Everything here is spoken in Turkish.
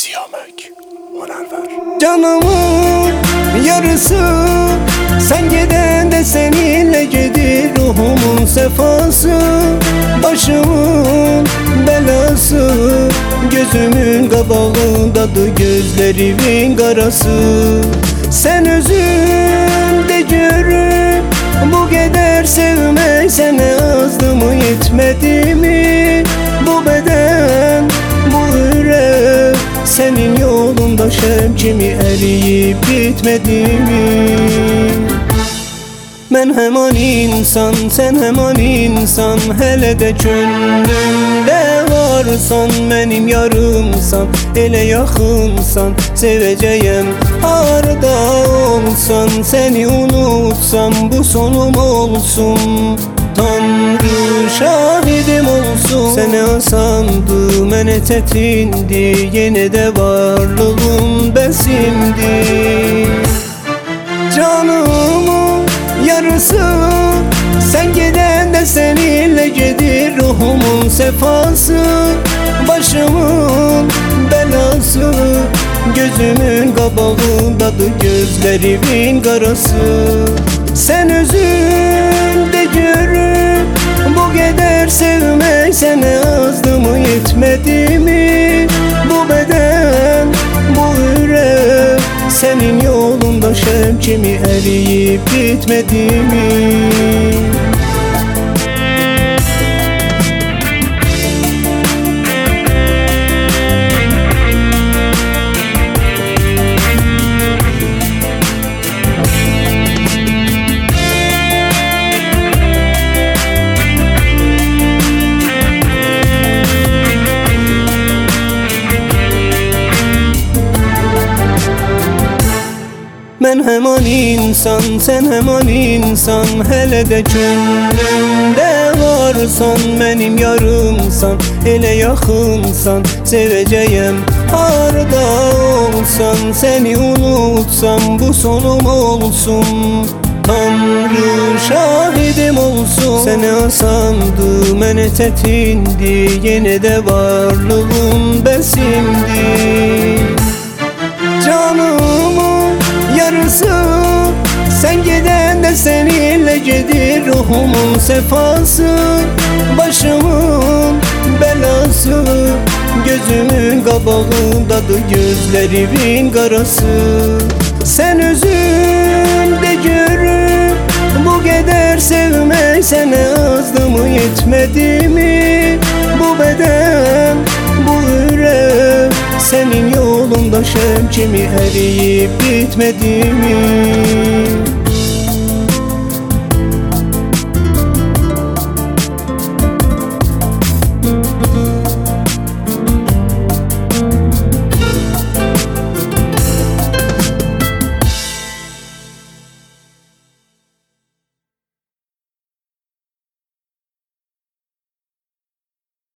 Siyamek Münevver. Canımın yarısı sen giden de seninle gelir, ruhumun sefası, başımın belası, gözümün kabağındadır gözlerimin karası. Sen özünde görüp bu kadar sevmek sana azdı mı yetmedi mi? Bu beden, bu yürek senin yolunda şemkimi eriyip bitmedi mi? Ben hemen insan, sen hemen insan, hele de gönlümde varsan, benim yarımsan, ele yakınsan, seveceğim harda olsan. Seni unutsam bu sonum olsun, Tanrı şahidim olsun. Sene asandı, mene tetindi, yine de varlığın besimdi. Canımın yarısı sen giden de seninle gelir, ruhumun sefası, başımın belası, gözümün kabağındadır gözlerimin karası. Sen özünde görüp bu kadar sevmek sana azdı mı yetmedi mi? Bu beden, bu yürek senin yolunda şemkimi eriyip bitmedi mi? Ben hemen insan, sen hemen insan, hele de gönlümde varsan, benim yarımsan, ele yakınsan, seveceğim harda olsan. Seni unutsam bu sonum olsun, Tanrı şahidim olsun. Sene asandı, mene tetindi, yine de varlığın besimdi. Canımın yarısı sen giden de seninle gelir, ruhumun sefası, başımın belası, gözümün kabağındadır gözlerimin karası. Sen özünde görüp bu kadar sevmek sana azdı mı yetmedi mi? Bu beden, bu yürek senin yolunda şemkimi eriyip bitmedi mi?